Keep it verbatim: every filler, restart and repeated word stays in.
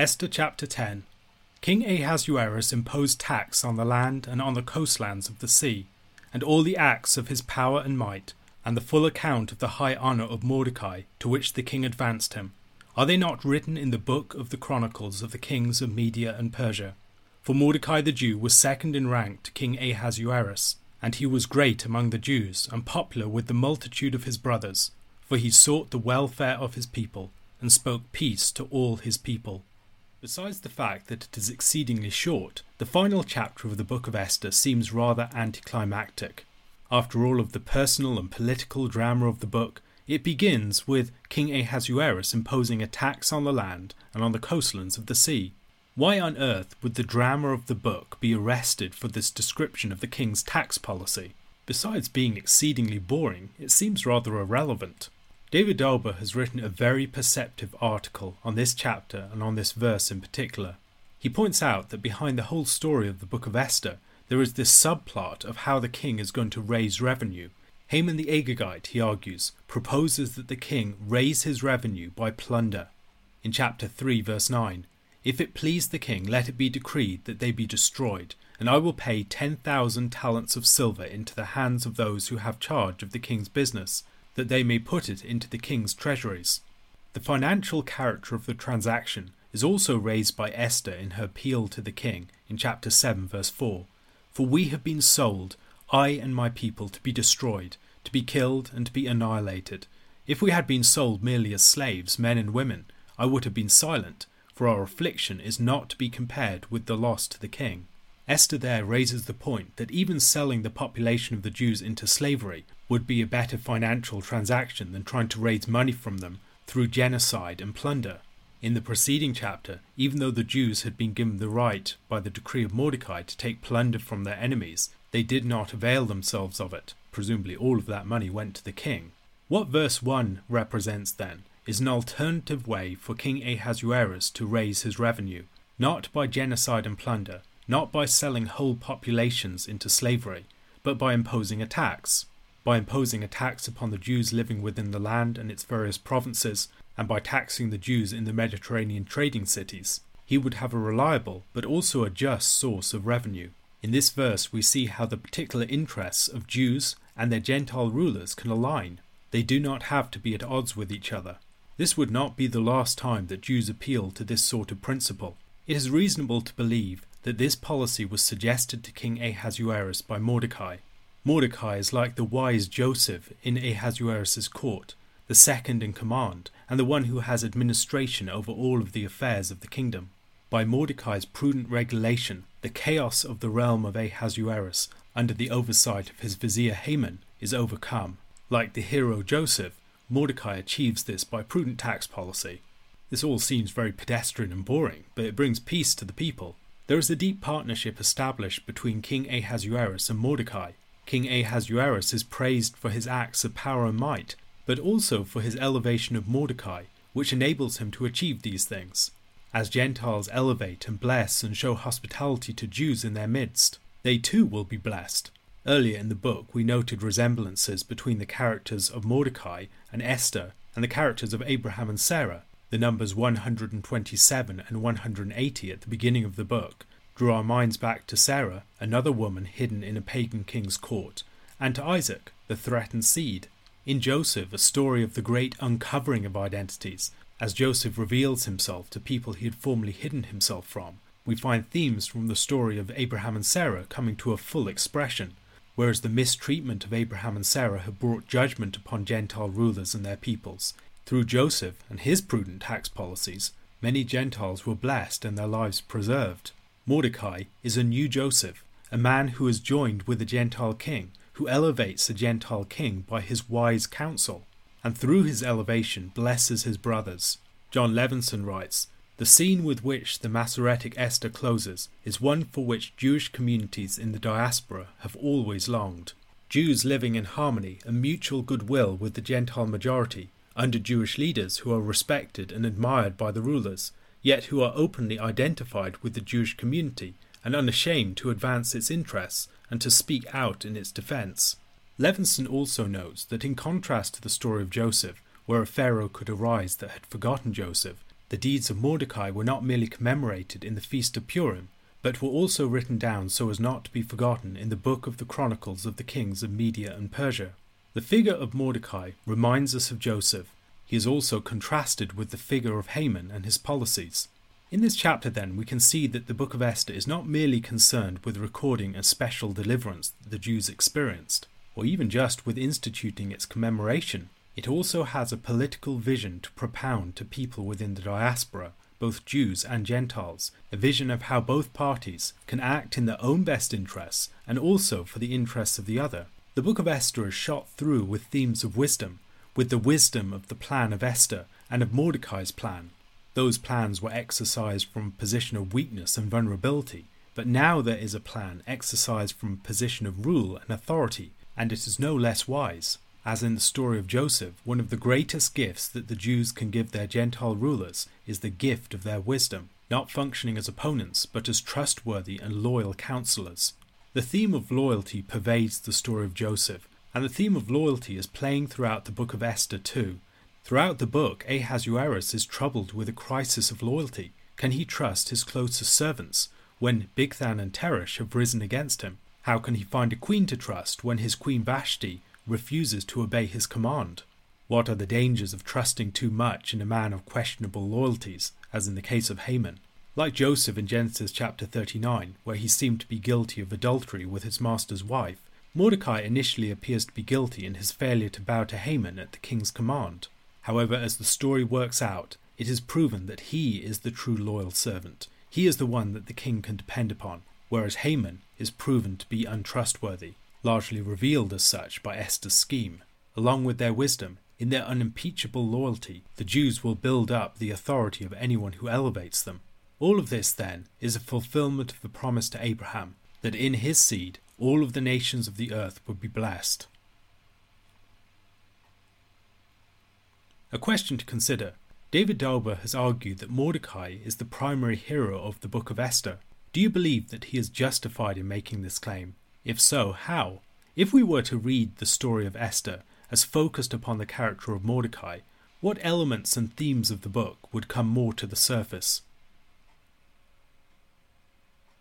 Esther chapter ten. King Ahasuerus imposed tax on the land and on the coastlands of the sea, and all the acts of his power and might, and the full account of the high honour of Mordecai, to which the king advanced him. Are they not written in the book of the chronicles of the kings of Media and Persia? For Mordecai the Jew was second in rank to King Ahasuerus, and he was great among the Jews, and popular with the multitude of his brothers, for he sought the welfare of his people, and spoke peace to all his people. Besides the fact that it is exceedingly short, the final chapter of the book of Esther seems rather anticlimactic. After all of the personal and political drama of the book, it begins with King Ahasuerus imposing a tax on the land and on the coastlands of the sea. Why on earth would the drama of the book be arrested for this description of the king's tax policy? Besides being exceedingly boring, it seems rather irrelevant. David Dauber has written a very perceptive article on this chapter and on this verse in particular. He points out that behind the whole story of the book of Esther, there is this subplot of how the king is going to raise revenue. Haman the Agagite, he argues, proposes that the king raise his revenue by plunder. In chapter three, verse nine, "If it please the king, let it be decreed that they be destroyed, and I will pay ten thousand talents of silver into the hands of those who have charge of the king's business, that they may put it into the king's treasuries." The financial character of the transaction is also raised by Esther in her appeal to the king in chapter seven, verse four. "For we have been sold, I and my people, to be destroyed, to be killed and to be annihilated. If we had been sold merely as slaves, men and women, I would have been silent, for our affliction is not to be compared with the loss to the king." Esther there raises the point that even selling the population of the Jews into slavery would be a better financial transaction than trying to raise money from them through genocide and plunder. In the preceding chapter, even though the Jews had been given the right by the decree of Mordecai to take plunder from their enemies, they did not avail themselves of it. Presumably all of that money went to the king. What verse one represents then is an alternative way for King Ahasuerus to raise his revenue, not by genocide and plunder, not by selling whole populations into slavery, but by imposing a tax. By imposing a tax upon the Jews living within the land and its various provinces, and by taxing the Jews in the Mediterranean trading cities, he would have a reliable but also a just source of revenue. In this verse we see how the particular interests of Jews and their Gentile rulers can align. They do not have to be at odds with each other. This would not be the last time that Jews appeal to this sort of principle. It is reasonable to believe that this policy was suggested to King Ahasuerus by Mordecai. Mordecai is like the wise Joseph in Ahasuerus' court, the second in command, and the one who has administration over all of the affairs of the kingdom. By Mordecai's prudent regulation, the chaos of the realm of Ahasuerus, under the oversight of his vizier Haman, is overcome. Like the hero Joseph, Mordecai achieves this by prudent tax policy. This all seems very pedestrian and boring, but it brings peace to the people. There is a deep partnership established between King Ahasuerus and Mordecai. King Ahasuerus is praised for his acts of power and might, but also for his elevation of Mordecai, which enables him to achieve these things. As Gentiles elevate and bless and show hospitality to Jews in their midst, they too will be blessed. Earlier in the book we noted resemblances between the characters of Mordecai and Esther and the characters of Abraham and Sarah. The numbers one hundred twenty-seven and one hundred eighty at the beginning of the book drew our minds back to Sarah, another woman hidden in a pagan king's court, and to Isaac, the threatened seed. In Joseph, a story of the great uncovering of identities, as Joseph reveals himself to people he had formerly hidden himself from. We find themes from the story of Abraham and Sarah coming to a full expression, whereas the mistreatment of Abraham and Sarah had brought judgment upon Gentile rulers and their peoples. Through Joseph and his prudent tax policies, many Gentiles were blessed and their lives preserved. Mordecai is a new Joseph, a man who is joined with a Gentile king, who elevates a Gentile king by his wise counsel, and through his elevation blesses his brothers. John Levinson writes, "The scene with which the Masoretic Esther closes is one for which Jewish communities in the diaspora have always longed. Jews living in harmony and mutual goodwill with the Gentile majority, under Jewish leaders who are respected and admired by the rulers, yet who are openly identified with the Jewish community and unashamed to advance its interests and to speak out in its defense." Levinson also notes that in contrast to the story of Joseph, where a pharaoh could arise that had forgotten Joseph, The deeds of Mordecai were not merely commemorated in the Feast of Purim, but were also written down so as not to be forgotten in the book of the Chronicles of the Kings of Media and Persia. The figure of Mordecai reminds us of Joseph. He is also contrasted with the figure of Haman and his policies. In this chapter, then, we can see that the book of Esther is not merely concerned with recording a special deliverance that the Jews experienced, or even just with instituting its commemoration. It also has a political vision to propound to people within the diaspora, both Jews and Gentiles, a vision of how both parties can act in their own best interests and also for the interests of the other. The book of Esther is shot through with themes of wisdom, with the wisdom of the plan of Esther and of Mordecai's plan. Those plans were exercised from a position of weakness and vulnerability, but now there is a plan exercised from a position of rule and authority, and it is no less wise. As in the story of Joseph, one of the greatest gifts that the Jews can give their Gentile rulers is the gift of their wisdom, not functioning as opponents, but as trustworthy and loyal counselors. The theme of loyalty pervades the story of Joseph, and the theme of loyalty is playing throughout the book of Esther too. Throughout the book, Ahasuerus is troubled with a crisis of loyalty. Can he trust his closest servants when Bigthan and Teresh have risen against him? How can he find a queen to trust when his queen Vashti refuses to obey his command? What are the dangers of trusting too much in a man of questionable loyalties, as in the case of Haman? Like Joseph in Genesis chapter thirty-nine, where he seemed to be guilty of adultery with his master's wife, Mordecai initially appears to be guilty in his failure to bow to Haman at the king's command. However, as the story works out, it is proven that he is the true loyal servant. He is the one that the king can depend upon, whereas Haman is proven to be untrustworthy, largely revealed as such by Esther's scheme. Along with their wisdom, in their unimpeachable loyalty, the Jews will build up the authority of anyone who elevates them. All of this, then, is a fulfillment of the promise to Abraham, that in his seed all of the nations of the earth would be blessed. A question to consider. David Dauber has argued that Mordecai is the primary hero of the book of Esther. Do you believe that he is justified in making this claim? If so, how? If we were to read the story of Esther as focused upon the character of Mordecai, what elements and themes of the book would come more to the surface?